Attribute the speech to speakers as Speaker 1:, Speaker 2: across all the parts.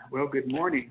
Speaker 1: Well, good morning.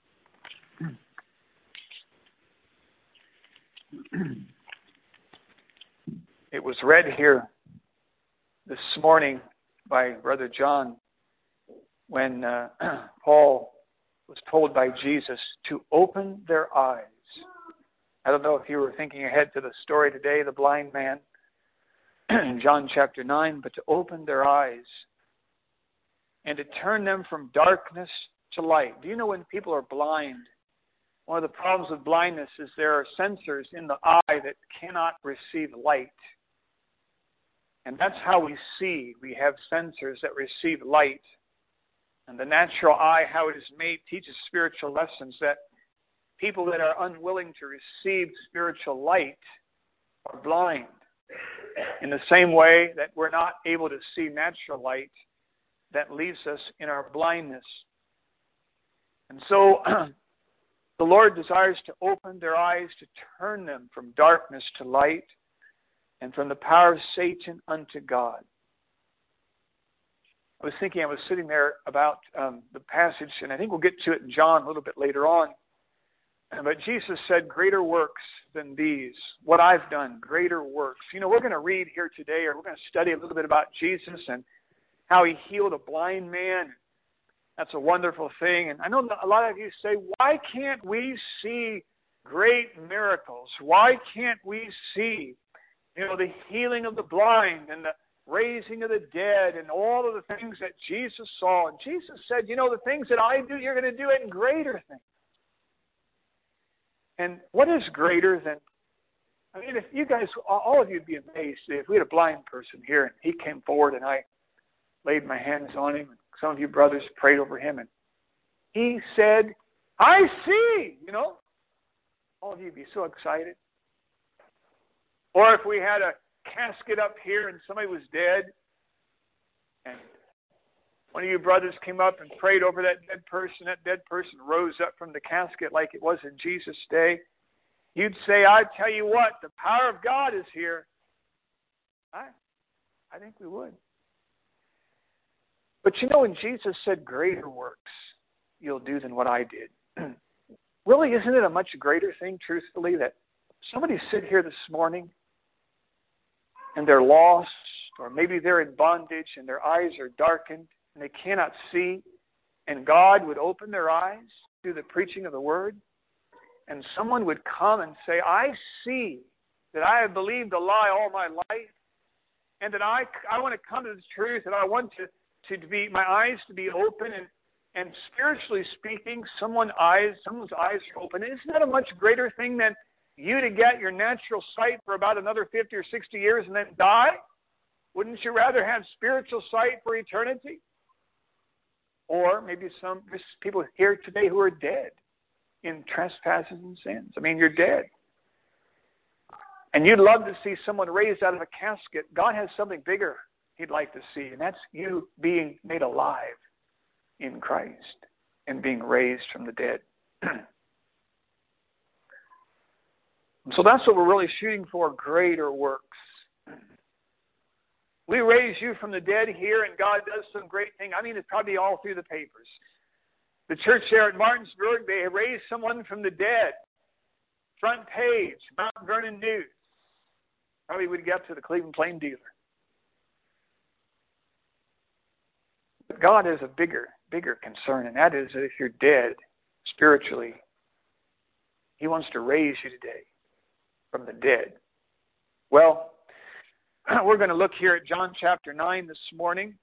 Speaker 1: It was read here this morning by Brother John when Paul was told by Jesus to open their eyes. I don't know if you were thinking ahead to the story today, the blind man in John chapter 9, but to open their eyes and to turn them from darkness to light. Do you know when people are blind, one of the problems with blindness is there are sensors in the eye that cannot receive light. And that's how we see. We have sensors that receive light. And the natural eye, how it is made, teaches spiritual lessons that people that are unwilling to receive spiritual light are blind. In the same way that we're not able to see natural light, that leaves us in our blindness. And so the Lord desires to open their eyes to turn them from darkness to light and from the power of Satan unto God. I was thinking, I was sitting there about the passage, and I think we'll get to it in John a little bit later on. But Jesus said, greater works than these, what I've done, greater works. You know, we're going to read here today, or we're going to study a little bit about Jesus and how he healed a blind man. That's a wonderful thing. And I know a lot of you say, why can't we see great miracles? Why can't we see, the healing of the blind and the raising of the dead and all of the things that Jesus saw? And Jesus said, the things that I do, you're going to do it in greater things. And what is greater than, if you guys, all of you would be amazed if we had a blind person here and he came forward and I laid my hands on him, and some of you brothers prayed over him, and he said, I see, all of you would be so excited. Or if we had a casket up here and somebody was dead, and one of you brothers came up and prayed over that dead person rose up from the casket like it was in Jesus' day, you'd say, I tell you what, the power of God is here. I think we would. But when Jesus said, greater works you'll do than what I did, really isn't it a much greater thing, truthfully, that somebody sit here this morning and they're lost, or maybe they're in bondage and their eyes are darkened and they cannot see, and God would open their eyes through the preaching of the Word, and someone would come and say, I see that I have believed a lie all my life, and that I want to come to the truth, and I want to be my eyes to be open, and spiritually speaking, someone's eyes are open. Isn't that a much greater thing than you to get your natural sight for about another 50 or 60 years and then die? Wouldn't you rather have spiritual sight for eternity? Or maybe some people here today who are dead in trespasses and sins. You're dead. And you'd love to see someone raised out of a casket. God has something bigger he'd like to see, and that's you being made alive in Christ and being raised from the dead. So that's what we're really shooting for, greater works. We raise you from the dead here, and God does some great thing. It's probably all through the papers. The church there at Martinsburg, they raised someone from the dead. Front page, Mount Vernon News. Probably would get up to the Cleveland Plain Dealer. But God has a bigger concern, and that is that if you're dead spiritually, He wants to raise you today from the dead. Well, we're going to look here at John chapter 9 this morning,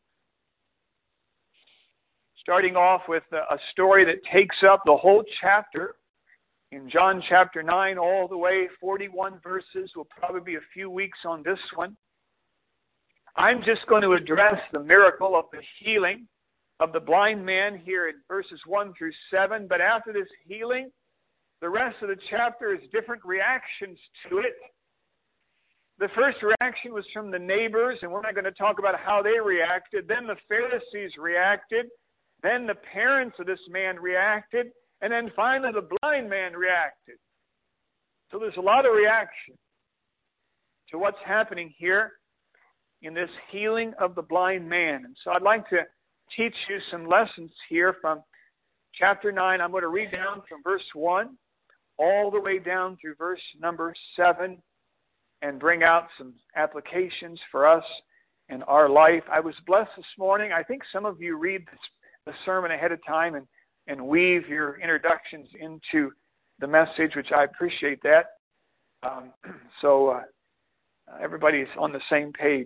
Speaker 1: starting off with a story that takes up the whole chapter. In John chapter 9, all the way, 41 verses. We'll probably be a few weeks on this one. I'm just going to address the miracle of the healing of the blind man here in verses 1 through 7. But after this healing, the rest of the chapter is different reactions to it. The first reaction was from the neighbors, and we're not going to talk about how they reacted. Then the Pharisees reacted. Then the parents of this man reacted. And then finally the blind man reacted. So there's a lot of reaction to what's happening here in this healing of the blind man. And so I'd like to teach you some lessons here from chapter 9. I'm going to read down from verse 1 all the way down through verse number 7 and bring out some applications for us in our life. I was blessed this morning. I think some of you read the sermon ahead of time and weave your introductions into the message, which I appreciate that. So everybody's on the same page.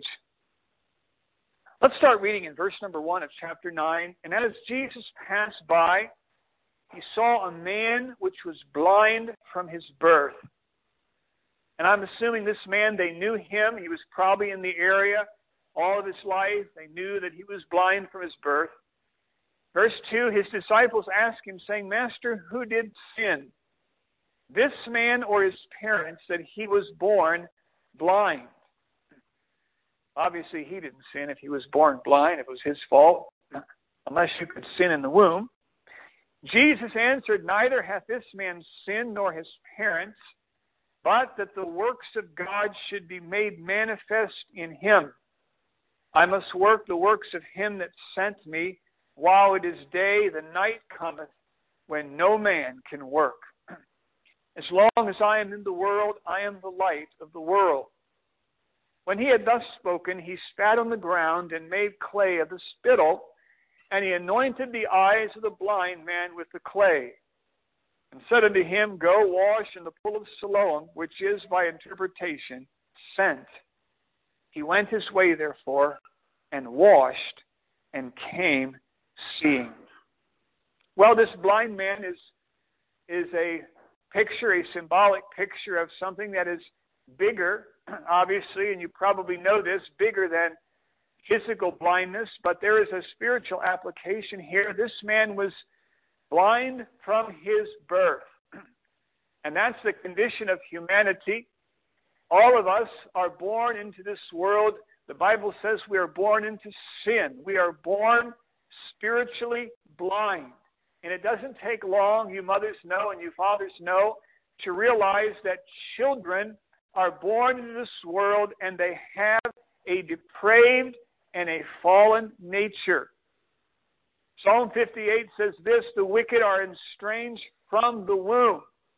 Speaker 1: Let's start reading in verse number 1 of chapter 9. And as Jesus passed by, he saw a man which was blind from his birth. And I'm assuming this man, they knew him. He was probably in the area all of his life. They knew that he was blind from his birth. Verse 2, his disciples asked him, saying, Master, who did sin, this man or his parents, that he was born blind? Obviously, he didn't sin if he was born blind. It was his fault, unless you could sin in the womb. Jesus answered, Neither hath this man sinned nor his parents, but that the works of God should be made manifest in him. I must work the works of him that sent me. While it is day, the night cometh, when no man can work. As long as I am in the world, I am the light of the world. When he had thus spoken, he spat on the ground and made clay of the spittle, and he anointed the eyes of the blind man with the clay, and said unto him, Go wash in the pool of Siloam, which is by interpretation sent. He went his way, therefore, and washed, and came seeing. Well, this blind man is a picture, a symbolic picture of something that is bigger, obviously, and you probably know this, bigger than physical blindness, but there is a spiritual application here. This man was blind from his birth, and that's the condition of humanity. All of us are born into this world. The Bible says we are born into sin. We are born spiritually blind. And it doesn't take long, you mothers know and you fathers know, to realize that children are born into this world and they have a depraved and a fallen nature. Psalm 58 says this, the wicked are estranged from the womb.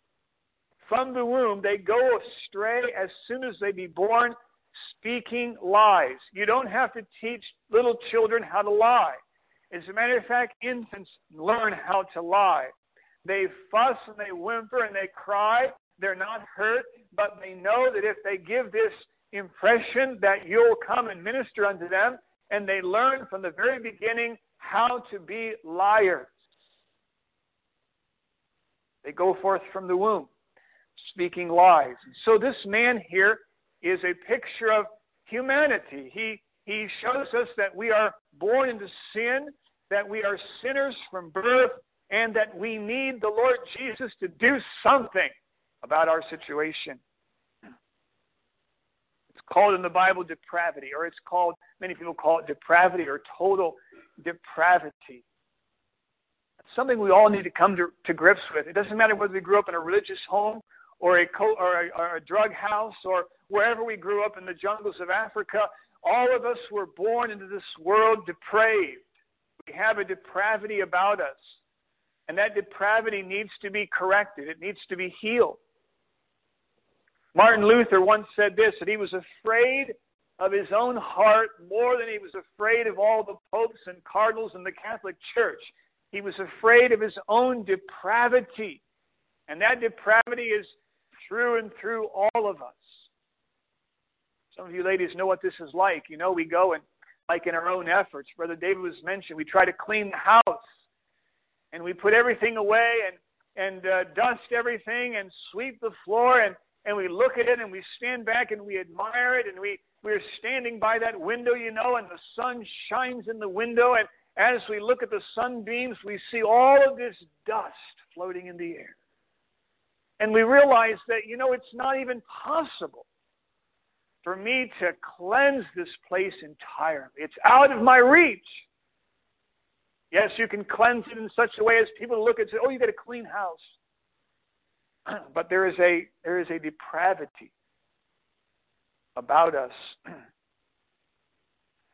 Speaker 1: From the womb, they go astray as soon as they be born, speaking lies. You don't have to teach little children how to lie. As a matter of fact, infants learn how to lie. They fuss and they whimper and they cry. They're not hurt, but they know that if they give this impression that you'll come and minister unto them, and they learn from the very beginning how to be liars. They go forth from the womb, speaking lies. So this man here is a picture of humanity. He shows us that we are born into sin, that we are sinners from birth, and that we need the Lord Jesus to do something about our situation. It's called in the Bible depravity, or it's called, many people call it depravity or total depravity. It's something we all need to come to grips with. It doesn't matter whether we grew up in a religious home or a drug house or wherever we grew up in the jungles of Africa. All of us were born into this world depraved. We have a depravity about us. And that depravity needs to be corrected. It needs to be healed. Martin Luther once said this, that he was afraid of his own heart more than he was afraid of all the popes and cardinals in the Catholic Church. He was afraid of his own depravity. And that depravity is through and through all of us. Some of you ladies know what this is like. You know, we go and, like in our own efforts, Brother David was mentioned, we try to clean the house. And we put everything away and dust everything and sweep the floor and we look at it and we stand back and we admire it and we're standing by that window, you know, and the sun shines in the window, and as we look at the sunbeams, we see all of this dust floating in the air. And we realize that, you know, it's not even possible for me to cleanse this place entirely. It's out of my reach. Yes, you can cleanse it in such a way as people look and say, oh, you got a clean house. But there is a depravity about us.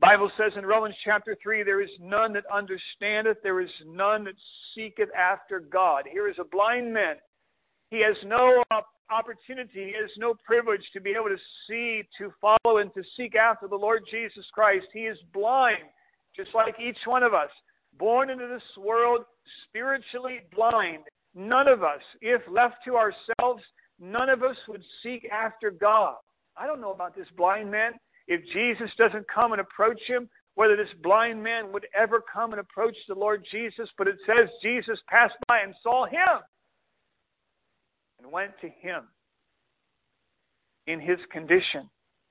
Speaker 1: Bible says in Romans chapter 3, there is none that understandeth, there is none that seeketh after God. Here is a blind man. He has no opportunity, he has no privilege to be able to see, to follow, and to seek after the Lord Jesus Christ. He is blind, just like each one of us, born into this world spiritually blind. None of us, if left to ourselves, none of us would seek after God. I don't know about this blind man. If Jesus doesn't come and approach him, whether this blind man would ever come and approach the Lord Jesus, but it says Jesus passed by and saw him and went to him in his condition.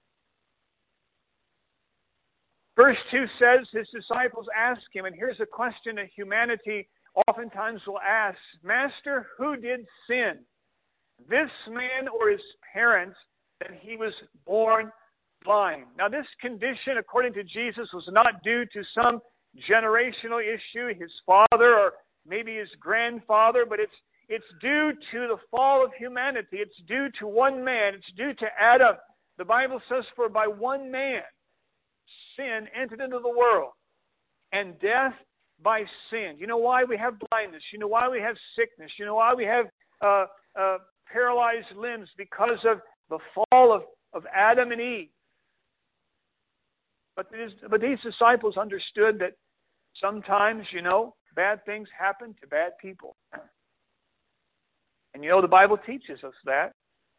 Speaker 1: Verse 2 says his disciples ask him, and here's a question that humanity oftentimes will ask, Master, who did sin, this man or his parents, that he was born blind? Now this condition, according to Jesus, was not due to some generational issue, his father or maybe his grandfather, but it's due to the fall of humanity. It's due to one man. It's due to Adam. The Bible says, for by one man sin entered into the world, and death by sin. You know why we have blindness? You know why we have sickness? You know why we have paralyzed limbs? Because of the fall of Adam and Eve. But these disciples understood that sometimes, bad things happen to bad people. And the Bible teaches us that.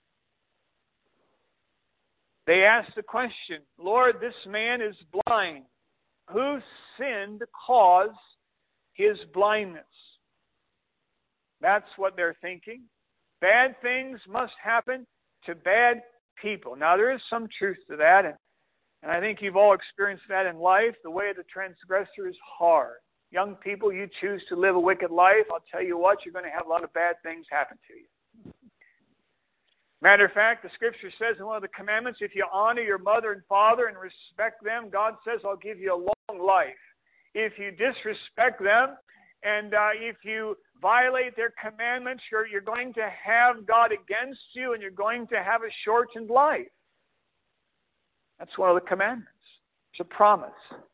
Speaker 1: They asked the question, Lord, this man is blind. Who sinned to cause his blindness? That's what they're thinking. Bad things must happen to bad people. Now, there is some truth to that, and I think you've all experienced that in life. The way of the transgressor is hard. Young people, you choose to live a wicked life, I'll tell you what, you're going to have a lot of bad things happen to you. Matter of fact, the Scripture says in one of the commandments, if you honor your mother and father and respect them, God says, I'll give you a long life. If you disrespect them and if you violate their commandments, you're going to have God against you and you're going to have a shortened life. That's one of the commandments. It's a promise.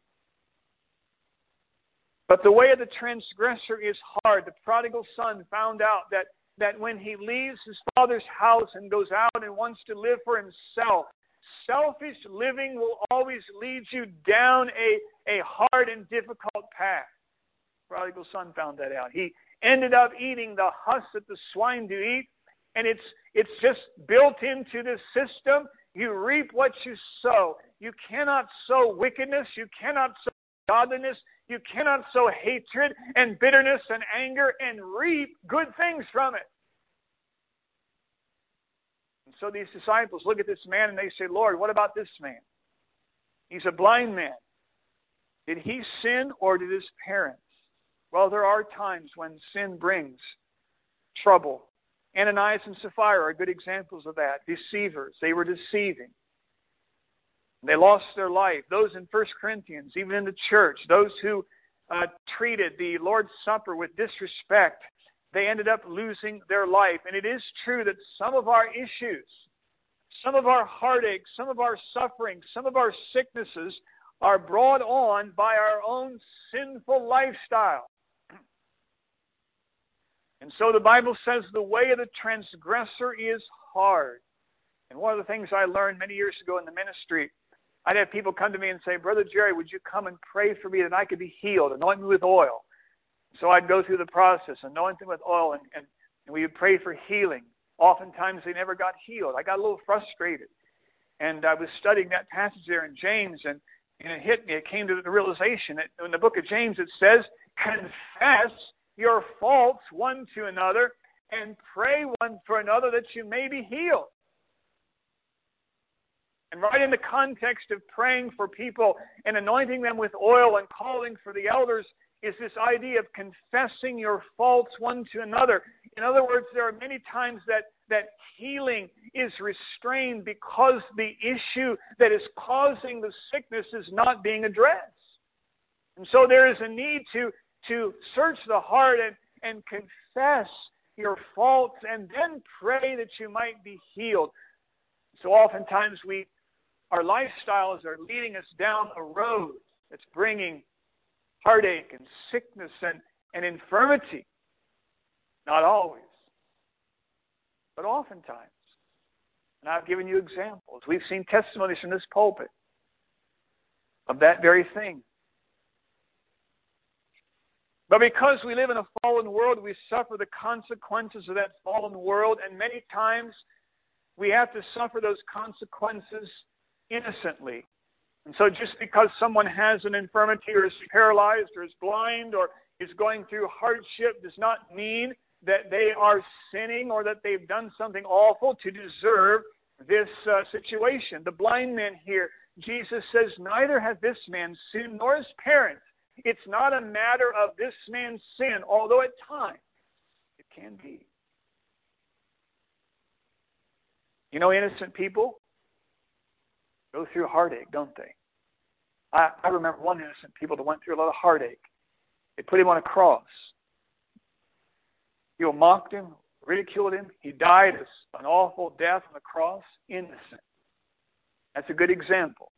Speaker 1: But the way of the transgressor is hard. The prodigal son found out that when he leaves his father's house and goes out and wants to live for himself, selfish living will always lead you down a hard and difficult path. The prodigal son found that out. He ended up eating the husk that the swine do eat, and it's just built into this system. You reap what you sow. You cannot sow wickedness. You cannot sow godliness. You cannot sow hatred and bitterness and anger and reap good things from it. And so these disciples look at this man and they say, Lord, what about this man? He's a blind man. Did he sin or did his parents? Well, there are times when sin brings trouble. Ananias and Sapphira are good examples of that. Deceivers. They were deceiving. They lost their life. Those in 1 Corinthians, even in the church, those who treated the Lord's Supper with disrespect, they ended up losing their life. And it is true that some of our issues, some of our heartaches, some of our sufferings, some of our sicknesses are brought on by our own sinful lifestyle. And so the Bible says the way of the transgressor is hard. And one of the things I learned many years ago in the ministry, I'd have people come to me and say, Brother Jerry, would you come and pray for me that I could be healed? Anoint me with oil. So I'd go through the process, anoint them with oil, and we would pray for healing. Oftentimes they never got healed. I got a little frustrated. And I was studying that passage there in James, and it hit me. It came to the realization that in the book of James it says, confess your faults one to another and pray one for another that you may be healed. And right in the context of praying for people and anointing them with oil and calling for the elders is this idea of confessing your faults one to another. In other words, there are many times that healing is restrained because the issue that is causing the sickness is not being addressed. And so there is a need to search the heart and confess your faults and then pray that you might be healed. So oftentimes we our lifestyles are leading us down a road that's bringing heartache and sickness and infirmity. Not always, but oftentimes. And I've given you examples. We've seen testimonies from this pulpit of that very thing. But because we live in a fallen world, we suffer the consequences of that fallen world, and many times we have to suffer those consequences innocently. And so just because someone has an infirmity or is paralyzed or is blind or is going through hardship does not mean that they are sinning or that they've done something awful to deserve this situation. The blind man here, Jesus says, neither hath this man sinned nor his parents. It's not a matter of this man's sin, although at times it can be. You know, innocent people go through heartache, don't they? I remember one innocent people that went through a lot of heartache. They put him on a cross. People mocked him, ridiculed him. He died an awful death on the cross, innocent. That's a good example.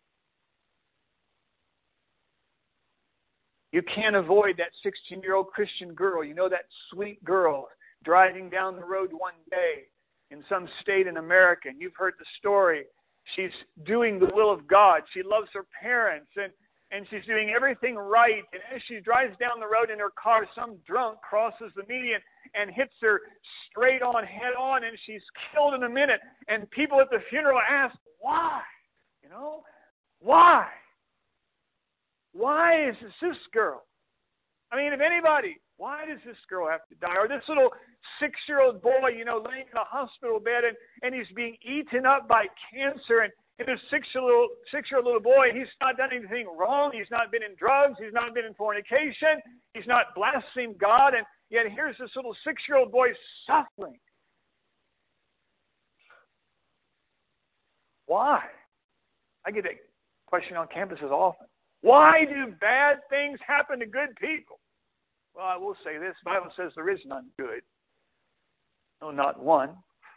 Speaker 1: You can't avoid that 16-year-old Christian girl. You know, that sweet girl driving down the road one day in some state in America. And you've heard the story. She's doing the will of God. She loves her parents, and she's doing everything right. And as she drives down the road in her car, some drunk crosses the median and hits her straight on, head on, and she's killed in a minute. And people at the funeral ask, why? You know, why? Why is this girl? I mean, if anybody, why does this girl have to die? Or this little 6-year-old boy, you know, laying in a hospital bed and he's being eaten up by cancer. And this 6-year-old little boy, he's not done anything wrong. He's not been in drugs. He's not been in fornication. He's not blasphemed God. And yet here's this little 6-year-old boy suffering. Why? I get that question on campuses often. Why do bad things happen to good people? Well, I will say this. The Bible says there is none good. No, not one.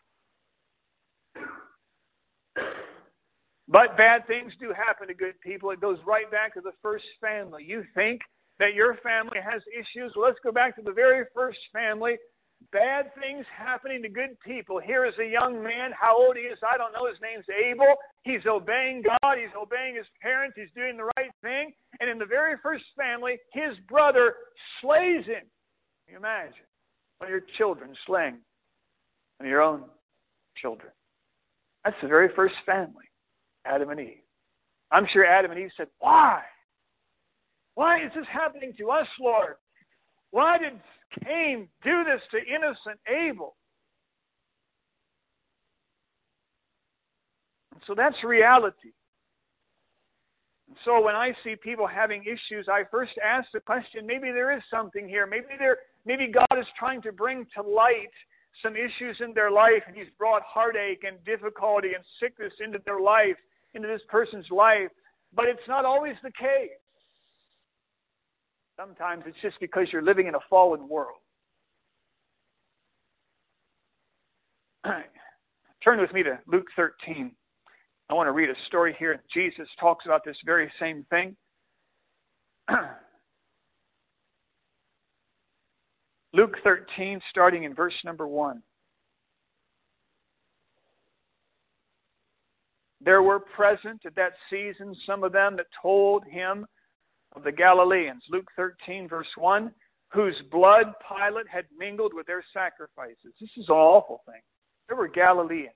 Speaker 1: But bad things do happen to good people. It goes right back to the first family. You think that your family has issues? Well, let's go back to the very first family. Bad things happening to good people. Here is a young man. How old he is, I don't know. His name's Abel. He's obeying God. He's obeying his parents. He's doing the right thing. And in the very first family, his brother slays him. Can you imagine? One of your children slaying one of your own children. That's the very first family, Adam and Eve. I'm sure Adam and Eve said, why? Why is this happening to us, Lord? Why did Cain do this to innocent Abel? And so that's reality. And so when I see people having issues, I first ask the question, maybe there is something here. Maybe God is trying to bring to light some issues in their life, and He's brought heartache and difficulty and sickness into their life, into this person's life. But it's not always the case. Sometimes it's just because you're living in a fallen world. Turn with me to Luke 13. I want to read a story here. Jesus talks about this very same thing. Luke 13, starting in verse number 1. There were present at that season some of them that told him of the Galileans, Luke 13, verse 1, whose blood Pilate had mingled with their sacrifices. This is an awful thing. There were Galileans.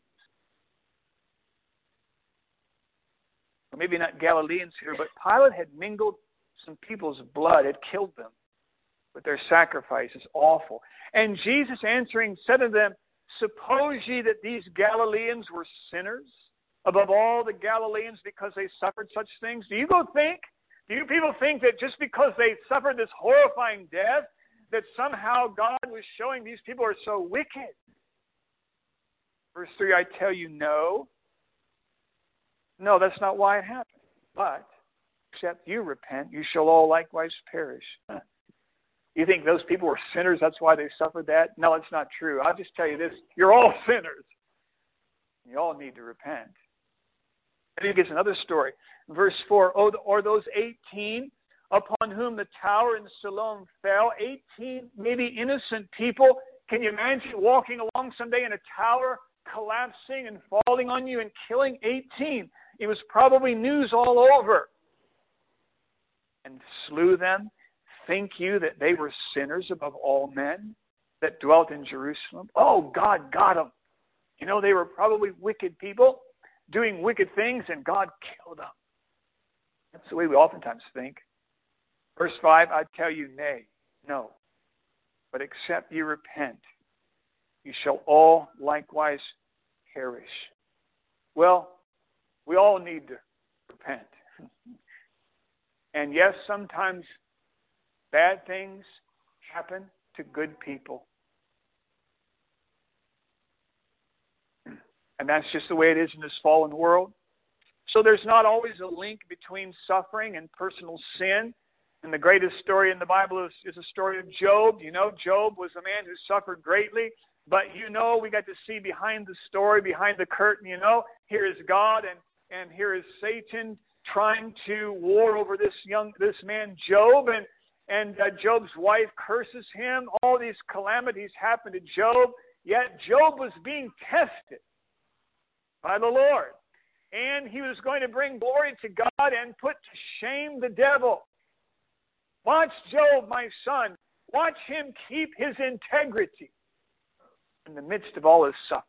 Speaker 1: Or maybe not Galileans here, but Pilate had mingled some people's blood, had killed them with their sacrifices. Awful. And Jesus answering said to them, suppose ye that these Galileans were sinners above all the Galileans because they suffered such things? Do you people think that just because they suffered this horrifying death, that somehow God was showing these people are so wicked? Verse 3, I tell you, no. No, that's not why it happened. But, except you repent, you shall all likewise perish. You think those people were sinners, that's why they suffered that? No, it's not true. I'll just tell you this, you're all sinners. You all need to repent. And he gives another story. Verse 4, or those 18 upon whom the tower in Siloam fell, 18 maybe innocent people. Can you imagine walking along someday in a tower, collapsing and falling on you and killing 18? It was probably news all over. And slew them. Think you that they were sinners above all men that dwelt in Jerusalem? Oh, God got them. You know, they were probably wicked people doing wicked things, and God killed them. That's the way we oftentimes think. Verse 5, I tell you, nay, no. But except you repent, you shall all likewise perish. Well, we all need to repent. And yes, sometimes bad things happen to good people. And that's just the way it is in this fallen world. So there's not always a link between suffering and personal sin. And the greatest story in the Bible is a story of Job. You know, Job was a man who suffered greatly. But you know, we got to see behind the story, behind the curtain, you know, here is God and here is Satan trying to war over this man Job. And Job's wife curses him. All these calamities happened to Job. Yet Job was being tested by the Lord. And he was going to bring glory to God and put to shame the devil. Watch Job, my son. Watch him keep his integrity in the midst of all his suffering.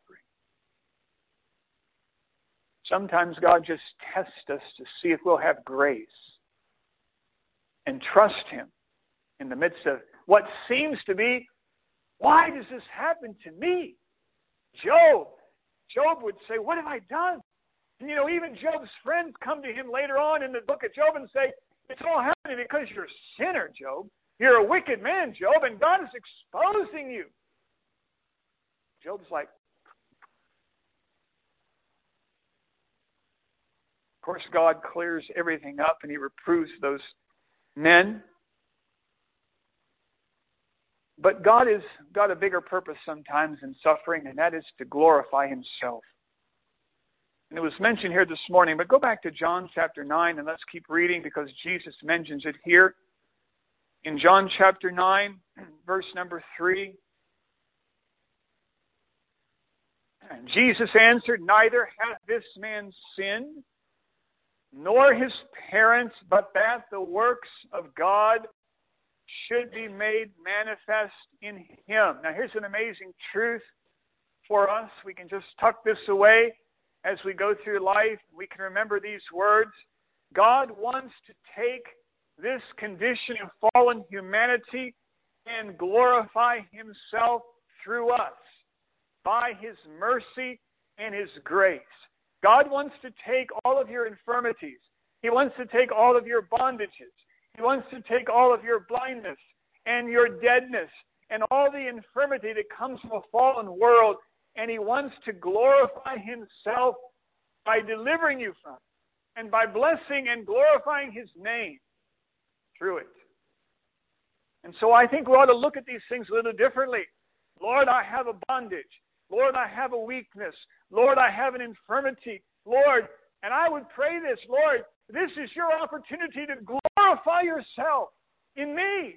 Speaker 1: Sometimes God just tests us to see if we'll have grace and trust Him in the midst of what seems to be, why does this happen to me? Job would say, what have I done? And you know, even Job's friends come to him later on in the book of Job and say, it's all happening because you're a sinner, Job. You're a wicked man, Job, and God is exposing you. Job's like, of course, God clears everything up and He reproves those men. But God has got a bigger purpose sometimes in suffering, and that is to glorify Himself. And it was mentioned here this morning, but go back to John chapter 9 and let's keep reading because Jesus mentions it here. In John chapter 9, verse number 3, and Jesus answered, neither hath this man sinned, nor his parents, but that the works of God should be made manifest in him. Now here's an amazing truth for us. We can just tuck this away as we go through life. We can remember these words. God wants to take this condition of fallen humanity and glorify Himself through us by His mercy and His grace. God wants to take all of your infirmities. He wants to take all of your bondages. He wants to take all of your blindness and your deadness and all the infirmity that comes from a fallen world, and He wants to glorify Himself by delivering you from it and by blessing and glorifying His name through it. And so I think we ought to look at these things a little differently. Lord, I have a bondage. Lord, I have a weakness. Lord, I have an infirmity. Lord, and I would pray this, Lord, this is your opportunity to glorify yourself in me.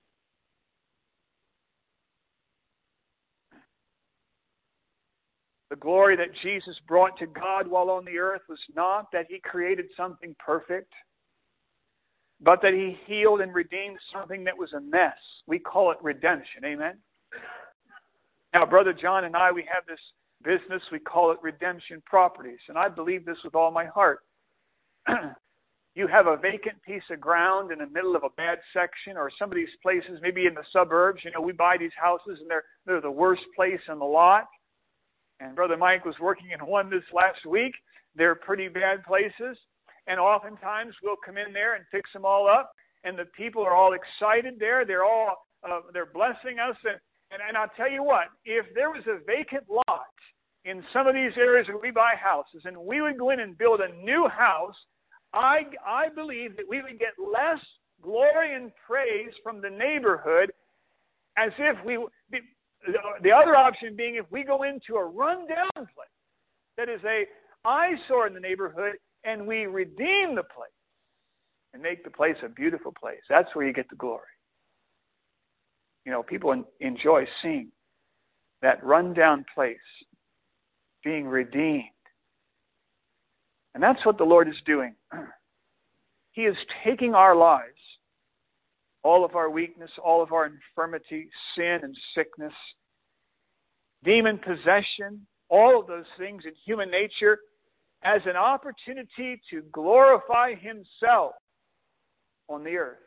Speaker 1: The glory that Jesus brought to God while on the earth was not that He created something perfect, but that He healed and redeemed something that was a mess. We call it redemption. Amen? Now, Brother John and I, we have this business. We call it Redemption Properties. And I believe this with all my heart. You have a vacant piece of ground in the middle of a bad section, or some of these places, maybe in the suburbs. You know, we buy these houses and they're the worst place on the lot. And Brother Mike was working in one this last week. They're pretty bad places. And oftentimes we'll come in there and fix them all up. And the people are all excited there. They're blessing us. And I'll tell you what, if there was a vacant lot in some of these areas where we buy houses and we would go in and build a new house, I believe that we would get less glory and praise from the neighborhood as if the other option being if we go into a rundown place that is a eyesore in the neighborhood and we redeem the place and make the place a beautiful place. That's where you get the glory. You know, people enjoy seeing that rundown place being redeemed. And that's what the Lord is doing. He is taking our lives, all of our weakness, all of our infirmity, sin and sickness, demon possession, all of those things in human nature, as an opportunity to glorify Himself on the earth.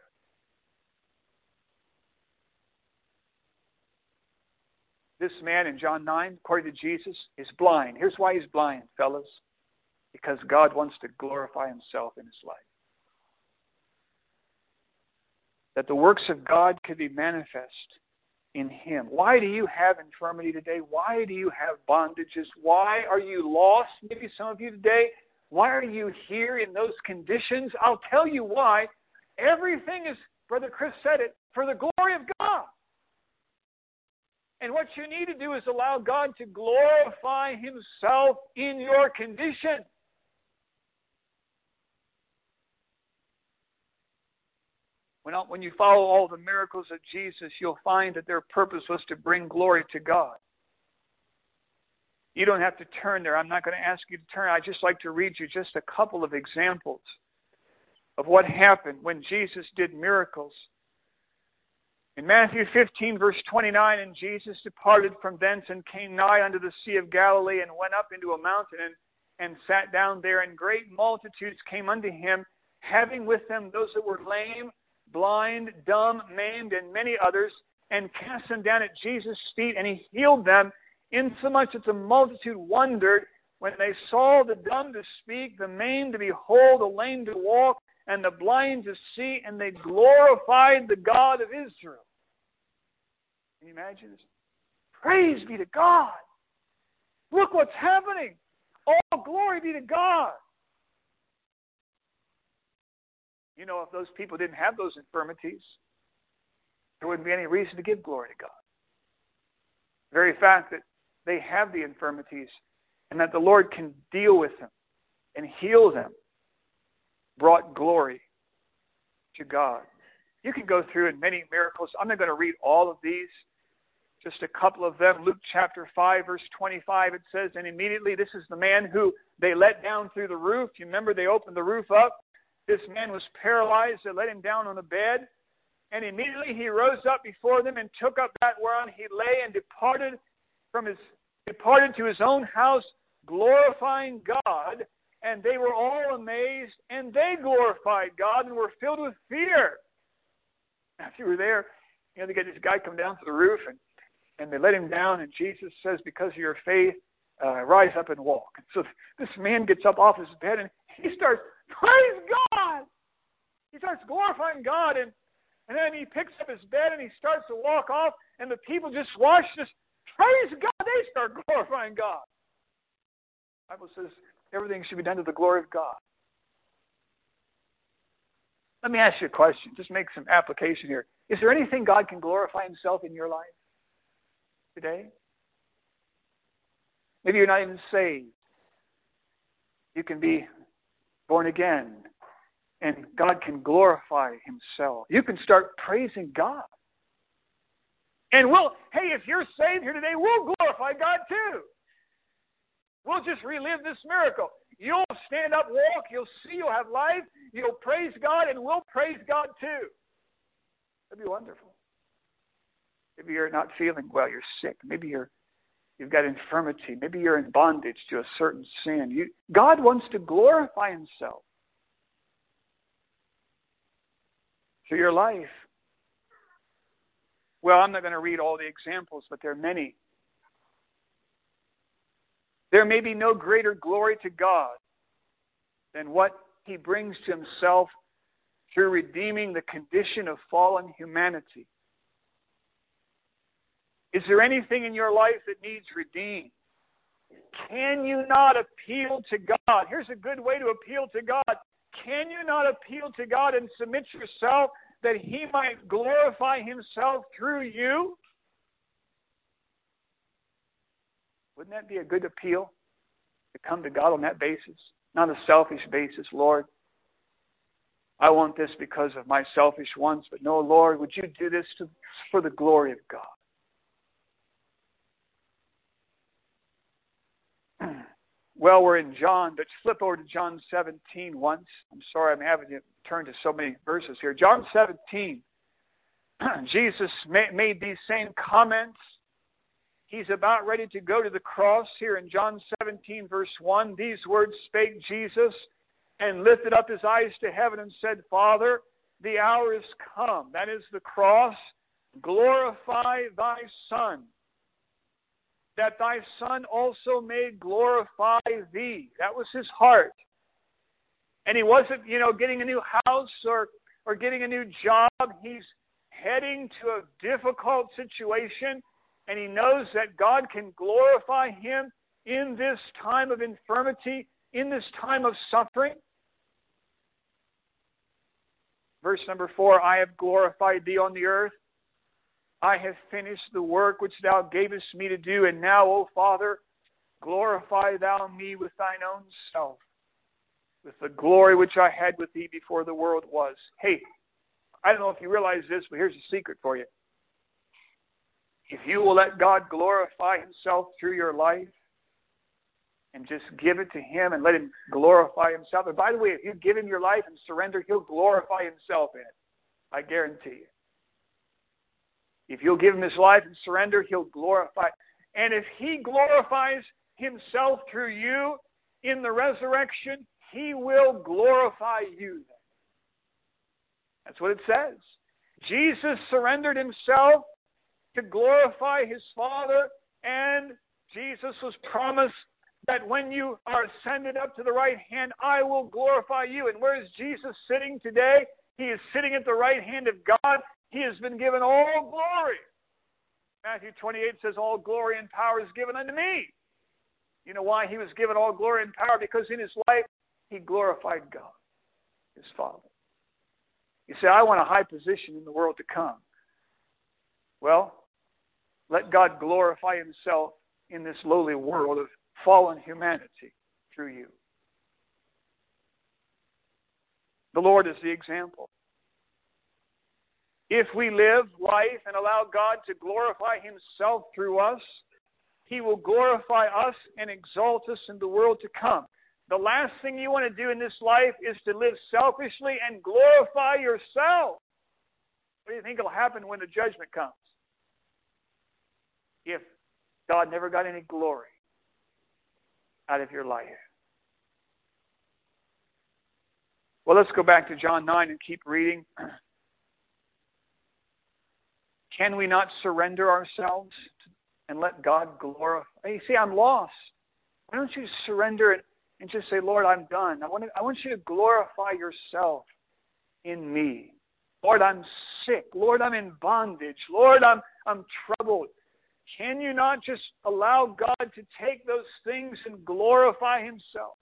Speaker 1: This man in John 9, according to Jesus, is blind. Here's why he's blind, fellas. Because God wants to glorify Himself in his life. That the works of God could be manifest in Him. Why do you have infirmity today? Why do you have bondages? Why are you lost? Maybe some of you today. Why are you here in those conditions? I'll tell you why. Everything is, Brother Chris said it, for the glory of God. And what you need to do is allow God to glorify Himself in your condition. When you follow all the miracles of Jesus, you'll find that their purpose was to bring glory to God. You don't have to turn there. I'm not going to ask you to turn. I'd just like to read you just a couple of examples of what happened when Jesus did miracles. In Matthew 15, verse 29, and Jesus departed from thence and came nigh unto the Sea of Galilee and went up into a mountain and sat down there. And great multitudes came unto Him, having with them those that were lame, blind, dumb, maimed, and many others, and cast them down at Jesus' feet, and He healed them, insomuch that the multitude wondered when they saw the dumb to speak, the maimed to behold, the lame to walk, and the blind to see, and they glorified the God of Israel. Can you imagine this? Praise be to God. Look what's happening. All glory be to God. You know, if those people didn't have those infirmities, there wouldn't be any reason to give glory to God. The very fact that they have the infirmities and that the Lord can deal with them and heal them brought glory to God. You can go through in many miracles. I'm not going to read all of these, just a couple of them. Luke chapter 5, verse 25, it says, and immediately, this is the man who they let down through the roof. You remember they opened the roof up? This man was paralyzed. They let him down on a bed. And immediately he rose up before them and took up that whereon he lay and departed to his own house, glorifying God. And they were all amazed, and they glorified God and were filled with fear. Now, if you were there, you know, they get this guy come down to the roof, and they let him down, and Jesus says, because of your faith, rise up and walk. And so this man gets up off his bed, and he starts, praise God! He starts glorifying God, and then he picks up his bed, and he starts to walk off, and the people just watch this, praise God! They start glorifying God. The Bible says everything should be done to the glory of God. Let me ask you a question. Just make some application here. Is there anything God can glorify Himself in your life today? Maybe you're not even saved. You can be born again, and God can glorify Himself. You can start praising God. And if you're saved here today, we'll glorify God too. We'll just relive this miracle. You'll stand up, walk, you'll see, you'll have life, you'll praise God, and we'll praise God too. That'd be wonderful. Maybe you're not feeling well, you're sick. Maybe you've got infirmity. Maybe you're in bondage to a certain sin. God wants to glorify Himself through your life. Well, I'm not going to read all the examples, but there are many. There may be no greater glory to God than what He brings to Himself through redeeming the condition of fallen humanity. Is there anything in your life that needs redeemed? Can you not appeal to God? Here's a good way to appeal to God. Can you not appeal to God and submit yourself that He might glorify Himself through you? Wouldn't that be a good appeal to come to God on that basis? not a selfish basis, Lord. I want this because of my selfish wants, but no, Lord, would you do this for the glory of God? Well, we're in John, but flip over to John 17 once. I'm sorry, I'm having to turn to so many verses here. John 17, Jesus made these same comments. He's about ready to go to the cross here in John 17, verse 1. These words spake Jesus and lifted up his eyes to heaven and said, Father, the hour is come. That is the cross. Glorify thy Son, that thy Son also may glorify thee. That was his heart. And he wasn't, getting a new house or getting a new job. He's heading to a difficult situation, and he knows that God can glorify him in this time of infirmity, in this time of suffering. Verse number 4, I have glorified thee on the earth. I have finished the work which thou gavest me to do, and now, O Father, glorify thou me with thine own self, with the glory which I had with thee before the world was. Hey, I don't know if you realize this, but here's a secret for you. If you will let God glorify himself through your life and just give it to him and let him glorify himself. And by the way, if you give him your life and surrender, he'll glorify himself in it. I guarantee you. If you'll give him his life and surrender, he'll glorify. And if he glorifies himself through you in the resurrection, he will glorify you then. That's what it says. Jesus surrendered himself to glorify his Father, and Jesus was promised that when you are ascended up to the right hand, I will glorify you. And where is Jesus sitting today? He is sitting at the right hand of God. He has been given all glory. Matthew 28 says, all glory and power is given unto me. You know why he was given all glory and power? Because in his life, he glorified God, his Father. You say, I want a high position in the world to come. Well, let God glorify himself in this lowly world of fallen humanity through you. The Lord is the example. If we live life and allow God to glorify himself through us, he will glorify us and exalt us in the world to come. The last thing you want to do in this life is to live selfishly and glorify yourself. What do you think will happen when the judgment comes? If God never got any glory out of your life. Well, let's go back to John 9 and keep reading. Can we not surrender ourselves and let God glorify? You see, I'm lost. Why don't you surrender and just say, Lord, I'm done. I want you to glorify yourself in me. Lord, I'm sick. Lord, I'm in bondage. Lord, I'm troubled. Can you not just allow God to take those things and glorify himself?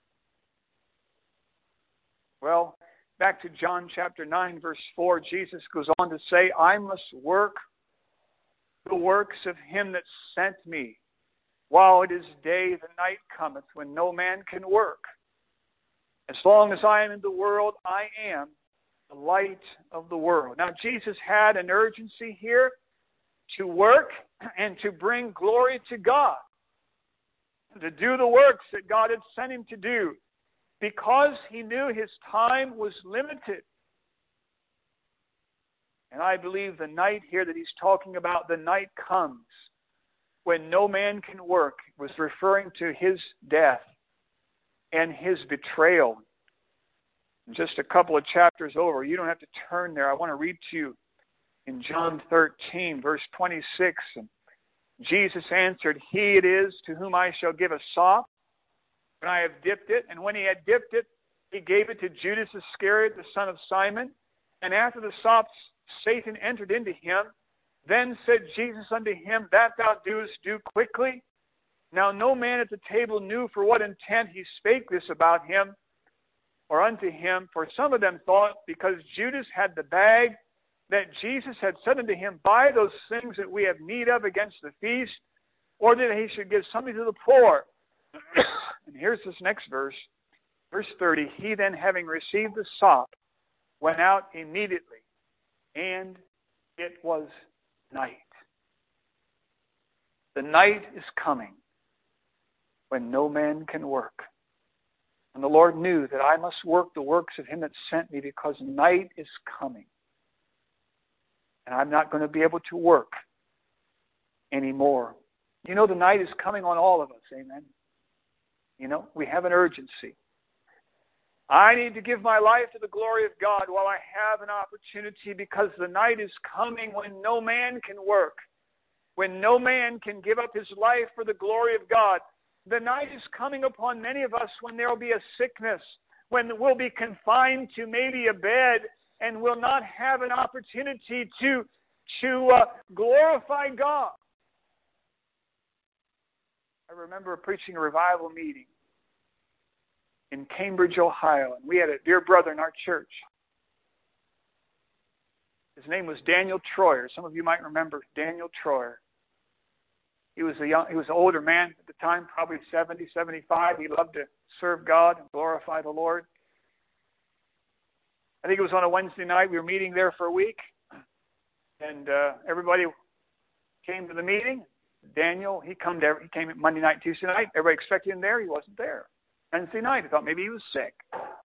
Speaker 1: Well, back to John chapter 9, verse 4, Jesus goes on to say, I must work the works of him that sent me. While it is day, the night cometh when no man can work. As long as I am in the world, I am the light of the world. Now, Jesus had an urgency here to work and to bring glory to God, to do the works that God had sent him to do, because he knew his time was limited. And I believe the night here that he's talking about, the night comes when no man can work, was referring to his death and his betrayal. Just a couple of chapters over. You don't have to turn there. I want to read to you in John 13, verse 26. And Jesus answered, He it is to whom I shall give a sop, when I have dipped it. And when he had dipped it, he gave it to Judas Iscariot, the son of Simon. And after the sop, Satan entered into him. Then said Jesus unto him, That thou doest, do quickly. Now no man at the table knew for what intent he spake this about him, or unto him. For some of them thought, because Judas had the bag, that Jesus had said unto him, Buy those things that we have need of against the feast, or that he should give something to the poor. And here's this next verse. Verse 30, he then, having received the sop, went out immediately, and it was night. The night is coming when no man can work. And the Lord knew that I must work the works of him that sent me, because night is coming. And I'm not going to be able to work anymore. You know, the night is coming on all of us, amen? You know, we have an urgency. I need to give my life to the glory of God while I have an opportunity, because the night is coming when no man can work, when no man can give up his life for the glory of God. The night is coming upon many of us when there will be a sickness, when we'll be confined to maybe a bed and will not have an opportunity to glorify God. I remember preaching a revival meeting in Cambridge, Ohio, and we had a dear brother in our church. His name was Daniel Troyer. Some of you might remember Daniel Troyer. He was an older man at the time, probably 70, 75. He loved to serve God and glorify the Lord. I think it was on a Wednesday night. We were meeting there for a week, and everybody came to the meeting. Daniel, he came Monday night, Tuesday night. Everybody expected him there. He wasn't there. Wednesday night, I thought maybe he was sick.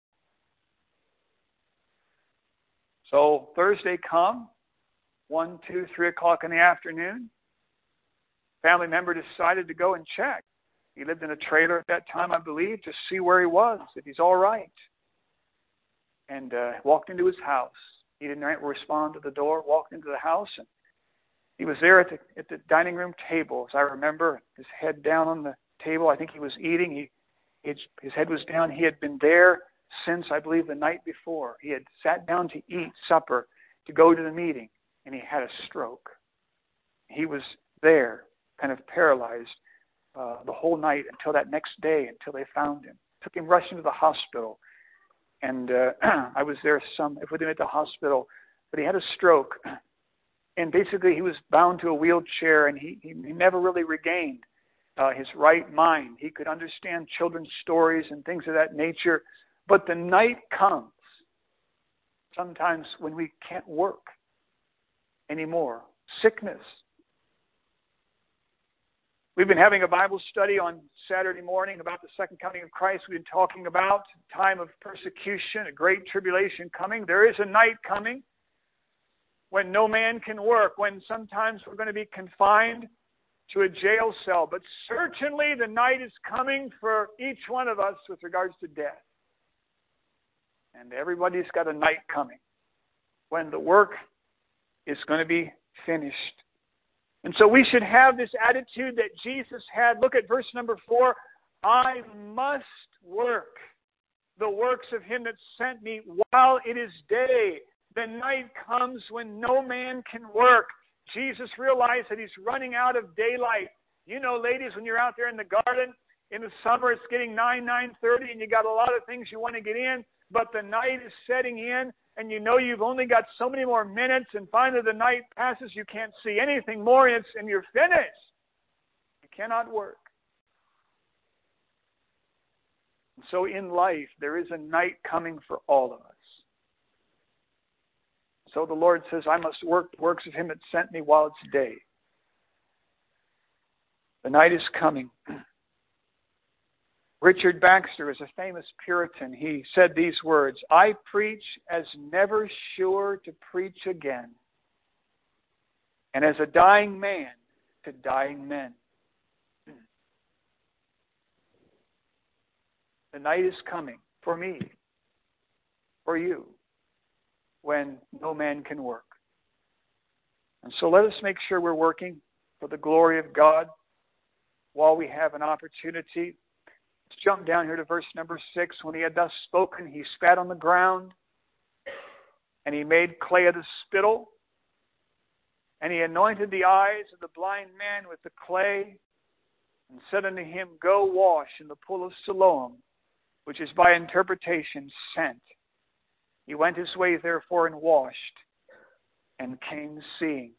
Speaker 1: So Thursday come, 1, 2, 3 o'clock in the afternoon. Family member decided to go and check. He lived in a trailer at that time, I believe, to see where he was, if he's all right. And walked into his house. He didn't respond to the door, walked into the house, and he was there at the dining room table, as I remember, his head down on the table. I think he was eating. His head was down. He had been there since, I believe, the night before. He had sat down to eat supper, to go to the meeting, and he had a stroke. He was there, kind of paralyzed the whole night until that next day, until they found him. Took him rushing to the hospital. And I was there with him at the hospital. But he had a stroke. And basically he was bound to a wheelchair, and he never really regained his right mind. He could understand children's stories and things of that nature. But the night comes sometimes when we can't work anymore. Sickness. We've been having a Bible study on Saturday morning about the second coming of Christ. We've been talking about time of persecution, a great tribulation coming. There is a night coming when no man can work, when sometimes we're going to be confined to a jail cell. But certainly the night is coming for each one of us with regards to death. And everybody's got a night coming when the work is going to be finished. And so we should have this attitude that Jesus had. Look at verse number 4. I must work the works of him that sent me while it is day. The night comes when no man can work. Jesus realized that he's running out of daylight. You know, ladies, when you're out there in the garden, in the summer it's getting 9:30, and you got a lot of things you want to get in, but the night is setting in, and you know you've only got so many more minutes, and finally the night passes, you can't see anything more, and you're finished. You cannot work. And so in life, there is a night coming for all of us. So the Lord says, I must work the works of him that sent me while it's day. The night is coming. Richard Baxter is a famous Puritan. He said these words, I preach as never sure to preach again, and as a dying man to dying men. The night is coming for me, for you, when no man can work. And so let us make sure we're working for the glory of God while we have an opportunity. Let's jump down here to verse number 6. When he had thus spoken, he spat on the ground, and he made clay of the spittle, and he anointed the eyes of the blind man with the clay, and said unto him, Go wash in the pool of Siloam, which is by interpretation sent. He went his way, therefore, and washed, and came seeing.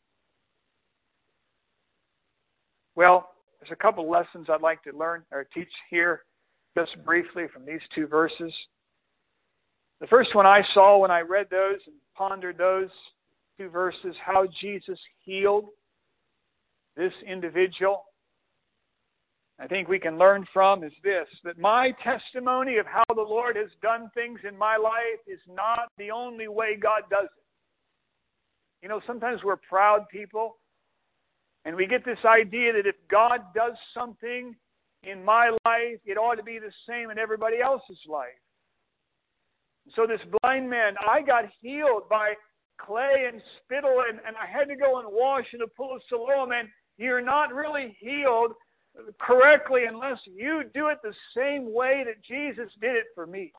Speaker 1: Well, there's a couple lessons I'd like to learn or teach here just briefly from these two verses. The first one I saw when I read those and pondered those two verses, how Jesus healed this individual, I think we can learn from is this, that my testimony of how the Lord has done things in my life is not the only way God does it. You know, sometimes we're proud people, and we get this idea that if God does something in my life, it ought to be the same in everybody else's life. So this blind man, I got healed by clay and spittle, and I had to go and wash in the pool of Siloam, and you're not really healed correctly unless you do it the same way that Jesus did it for me.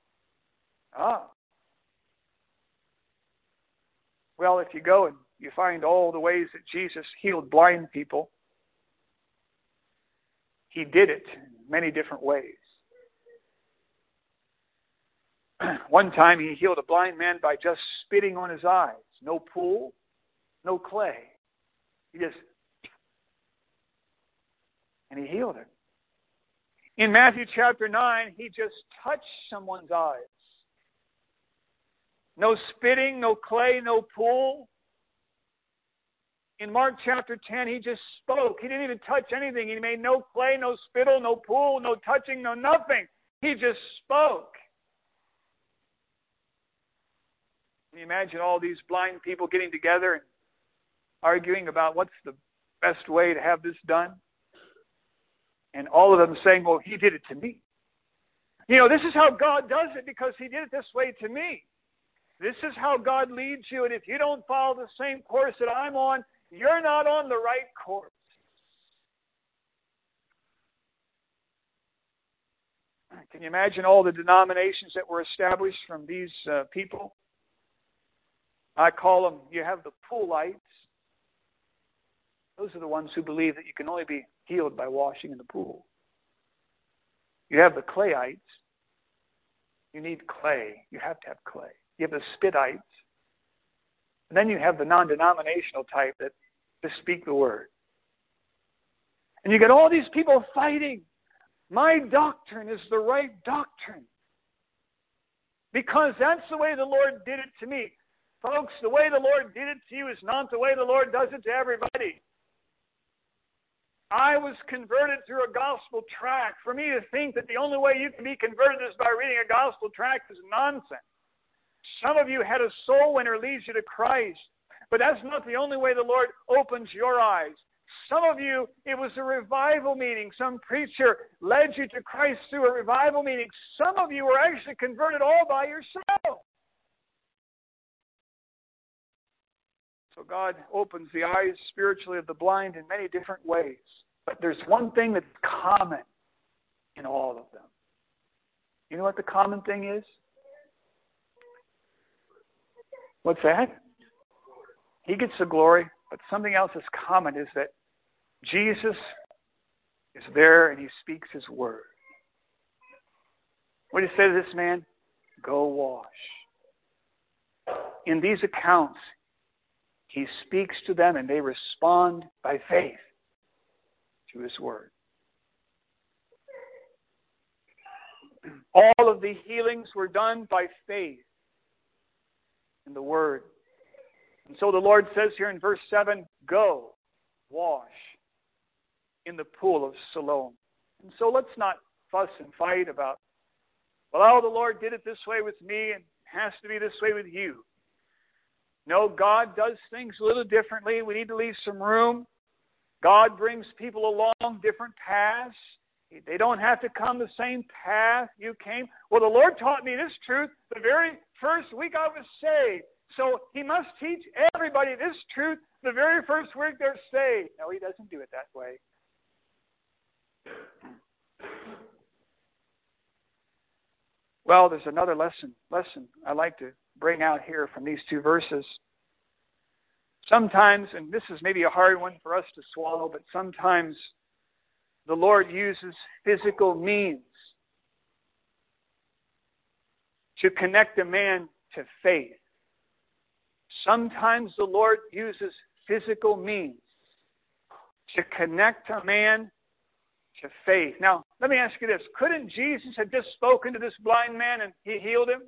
Speaker 1: Well, if you go and you find all the ways that Jesus healed blind people, He did it in many different ways. One time He healed a blind man by just spitting on his eyes. No pool, no clay. And He healed him. In Matthew chapter 9, He just touched someone's eyes. No spitting, no clay, no pool. In Mark chapter 10, He just spoke. He didn't even touch anything. He made no clay, no spittle, no pool, no touching, no nothing. He just spoke. Can you imagine all these blind people getting together and arguing about what's the best way to have this done? And all of them saying, well, He did it to me. You know, this is how God does it because He did it this way to me. This is how God leads you, and if you don't follow the same course that I'm on, you're not on the right course. Can you imagine all the denominations that were established from these people? I call them, you have the poolites. Those are the ones who believe that you can only be healed by washing in the pool. You have the clayites. You need clay. You have to have clay. You have the spitites. And then you have the non-denominational type that just speak the word. And you get all these people fighting. My doctrine is the right doctrine. Because that's the way the Lord did it to me. Folks, the way the Lord did it to you is not the way the Lord does it to everybody. I was converted through a gospel tract. For me to think that the only way you can be converted is by reading a gospel tract is nonsense. Some of you had a soul winner leads you to Christ, but that's not the only way the Lord opens your eyes. Some of you, it was a revival meeting. Some preacher led you to Christ through a revival meeting. Some of you were actually converted all by yourself. So God opens the eyes spiritually of the blind in many different ways. But there's one thing that's common in all of them. You know what the common thing is? What's that? He gets the glory, but something else that's common is that Jesus is there and He speaks His word. What did He say to this man? Go wash. In these accounts, He speaks to them and they respond by faith to His word. All of the healings were done by faith in the word. And so the Lord says here in verse 7, go, wash in the pool of Siloam. And so let's not fuss and fight about, well, the Lord did it this way with me and it has to be this way with you. No, God does things a little differently. We need to leave some room. God brings people along different paths. They don't have to come the same path you came. Well, the Lord taught me this truth the very first week I was saved. So He must teach everybody this truth the very first week they're saved. No, He doesn't do it that way. Well, there's another lesson I like to bring out here from these two verses. Sometimes, and this is maybe a hard one for us to swallow, but sometimes the Lord uses physical means to connect a man to faith. Sometimes the Lord uses physical means to connect a man to faith. Now, Let me ask you this. Couldn't Jesus have just spoken to this blind man and he healed him?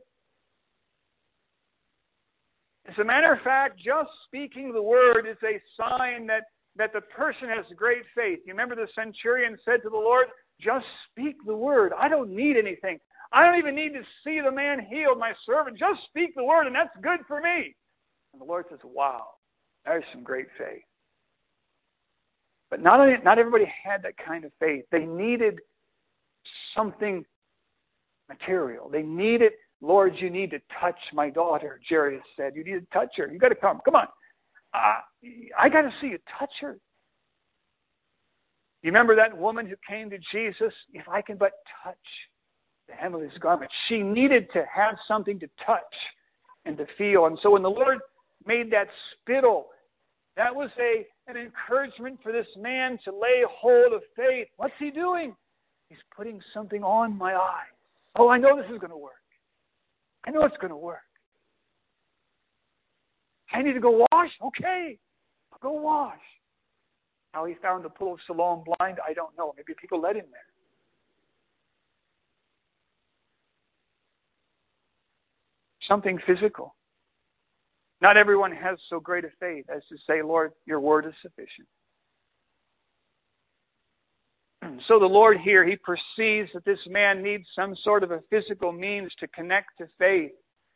Speaker 1: As a matter of fact, just speaking the word is a sign that the person has great faith. You remember the centurion said to the Lord, just speak the word. I don't need anything. I don't even need to see the man healed, my servant. Just speak the word and that's good for me. And the Lord says, wow, there's some great faith. But not everybody had that kind of faith. They needed something material. They needed, Lord, you need to touch my daughter, Jairus said. You need to touch her. You got to come. Come on. I got to see you touch her. You remember that woman who came to Jesus? If I can but touch the hem of his garment. She needed to have something to touch and to feel. And so when the Lord made that spittle, that was an encouragement for this man to lay hold of faith. What's he doing? He's putting something on my eyes. Oh, I know this is going to work. I know it's going to work. I need to go wash? Okay, I'll go wash. How he found the pool of Siloam blind, I don't know. Maybe people led him there. Something physical. Not everyone has so great a faith as to say, Lord, your word is sufficient. So the Lord here, he perceives that this man needs some sort of a physical means to connect to faith.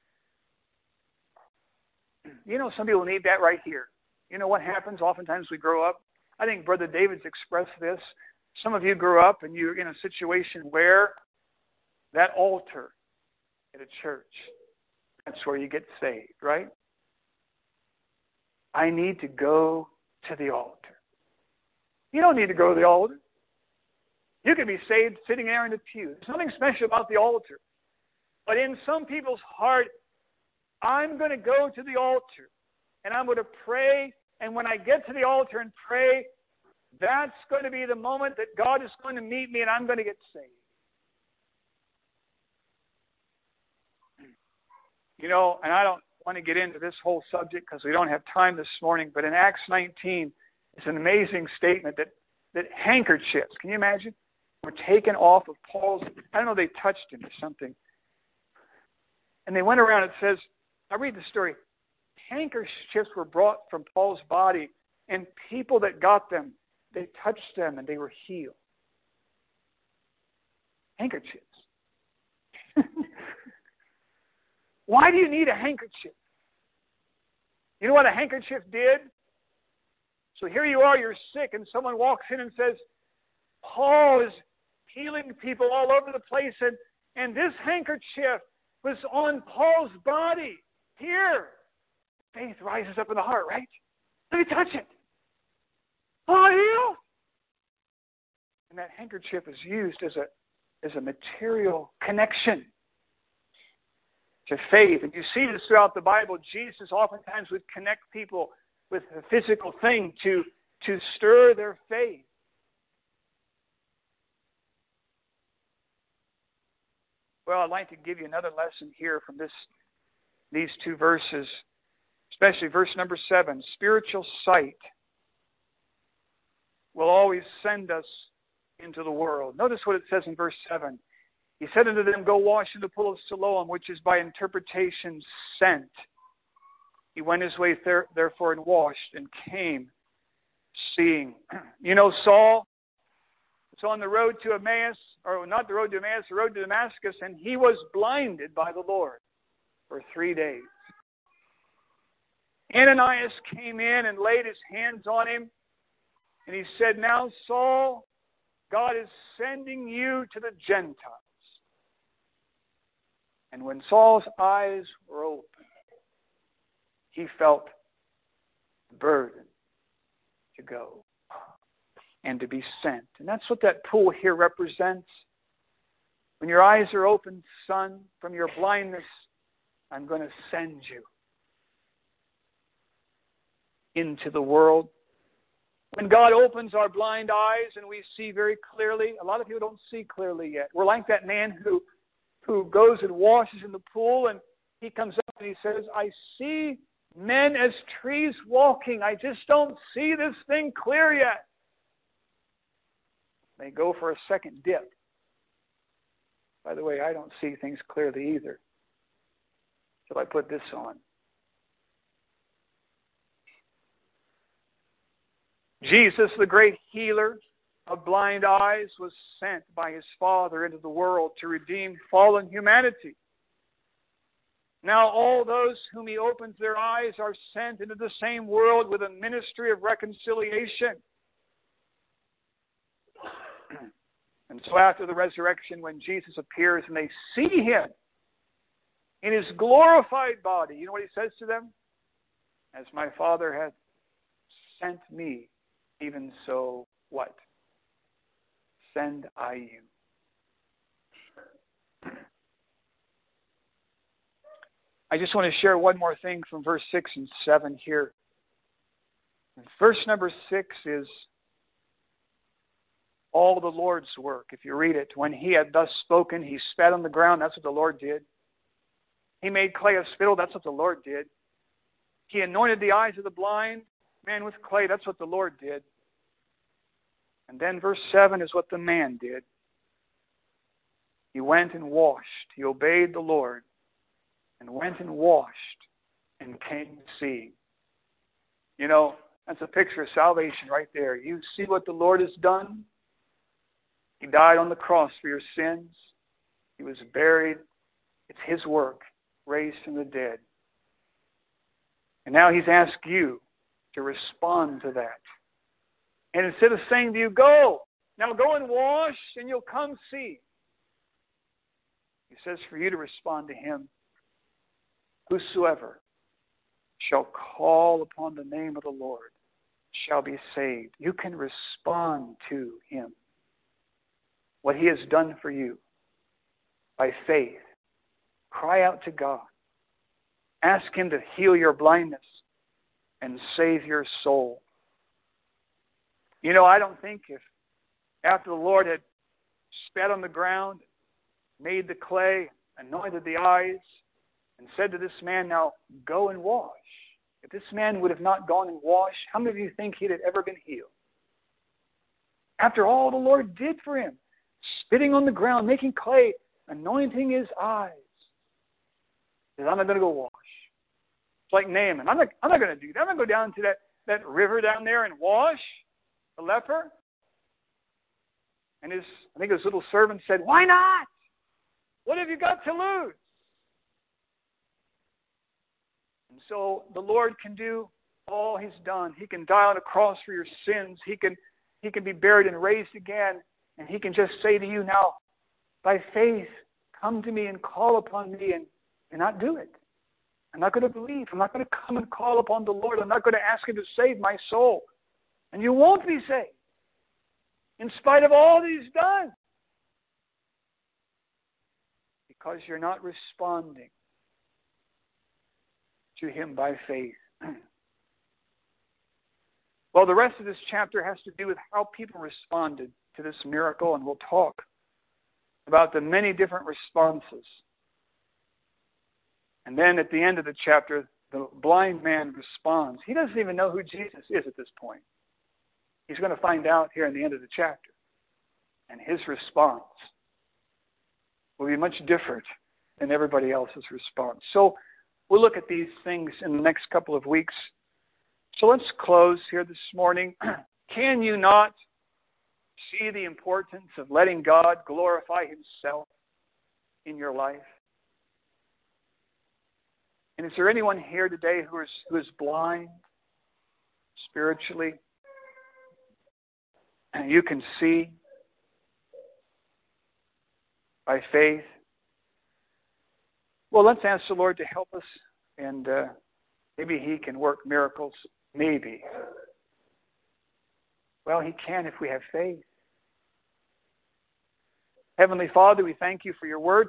Speaker 1: You know, some people need that right here. You know what happens? Oftentimes we grow up. I think Brother David's expressed this. Some of you grew up and you're in a situation where that altar at a church, that's where you get saved, right? I need to go to the altar. You don't need to go to the altar. You can be saved sitting there in the pew. There's something special about the altar. But in some people's heart, I'm going to go to the altar and I'm going to pray. And when I get to the altar and pray, that's going to be the moment that God is going to meet me and I'm going to get saved. You know, and I don't want to get into this whole subject because we don't have time this morning, but in Acts 19, it's an amazing statement that handkerchiefs, can you imagine, were taken off of Paul's, I don't know, they touched him or something. And they went around, it says, I read the story, handkerchiefs were brought from Paul's body, and people that got them, they touched them and they were healed. Handkerchiefs. Why do you need a handkerchief? You know what a handkerchief did? So here you are, you're sick, and someone walks in and says, Paul is healing people all over the place, and this handkerchief was on Paul's body. Here. Faith rises up in the heart, right? Let me touch it. Oh, heal. And that handkerchief is used as a material connection to faith. And you see this throughout the Bible. Jesus oftentimes would connect people with a physical thing to stir their faith. Well, I'd like to give you another lesson here from these two verses, especially verse number 7. Spiritual sight will always send us into the world. Notice what it says in verse 7. He said unto them, go wash in the pool of Siloam, which is by interpretation sent. He went his way therefore and washed and came seeing. You know, Saul was on the road to Emmaus, or not the road to Emmaus, the road to Damascus, and he was blinded by the Lord for 3 days. Ananias came in and laid his hands on him, and he said, now, Saul, God is sending you to the Gentiles. And when Saul's eyes were open, he felt the burden to go and to be sent. And that's what that pool here represents. When your eyes are open, son, from your blindness, I'm going to send you into the world. When God opens our blind eyes and we see very clearly, a lot of people don't see clearly yet. We're like that man who goes and washes in the pool, and he comes up and he says, I see men as trees walking. I just don't see this thing clear yet. They go for a second dip. By the way, I don't see things clearly either till I put this on. Jesus, the great healer of blind eyes, was sent by his Father into the world to redeem fallen humanity. Now all those whom he opens their eyes are sent into the same world with a ministry of reconciliation. And so after the resurrection, when Jesus appears and they see him in his glorified body, you know what he says to them? As my Father hath sent me, even so, what? Send I you. I just want to share one more thing from verse 6 and 7 here. Verse number 6 is all the Lord's work. If you read it, when he had thus spoken, he spat on the ground. That's what the Lord did. He made clay of spittle. That's what the Lord did. He anointed the eyes of the blind man with clay. That's what the Lord did. And then verse 7 is what the man did. He went and washed. He obeyed the Lord and went and washed and came seeing. You know, that's a picture of salvation right there. You see what the Lord has done? He died on the cross for your sins. He was buried. It's his work, raised from the dead. And now he's asked you to respond to that. And instead of saying to you, go, now go and wash and you'll come see. He says for you to respond to him, whosoever shall call upon the name of the Lord shall be saved. You can respond to him. What he has done for you by faith. Cry out to God. Ask him to heal your blindness and save your soul. You know, I don't think if after the Lord had spat on the ground, made the clay, anointed the eyes, and said to this man, now go and wash. If this man would have not gone and washed, how many of you think he'd have ever been healed? After all the Lord did for him, spitting on the ground, making clay, anointing his eyes. He says, I'm not going to go wash. It's like Naaman. I'm not going to do that. I'm not going to go down to that river down there and wash the leper. And I think his little servant said, why not? What have you got to lose? And so the Lord can do all he's done. He can die on a cross for your sins. He can be buried and raised again. And he can just say to you now, by faith, come to me and call upon me and not do it. I'm not going to believe. I'm not going to come and call upon the Lord. I'm not going to ask him to save my soul. And you won't be saved. In spite of all that he's done. Because you're not responding to him by faith. Well, the rest of this chapter has to do with how people responded to this miracle, and we'll talk about the many different responses. And then at the end of the chapter, the blind man responds. He doesn't even know who Jesus is at this point. He's going to find out here in the end of the chapter. And his response will be much different than everybody else's response. So we'll look at these things in the next couple of weeks. So let's close here this morning. Can you not see the importance of letting God glorify himself in your life? And is there anyone here today who is blind spiritually? And you can see by faith? Well, let's ask the Lord to help us, and maybe he can work miracles. Maybe. Well, he can if we have faith. Heavenly Father, we thank you for your word.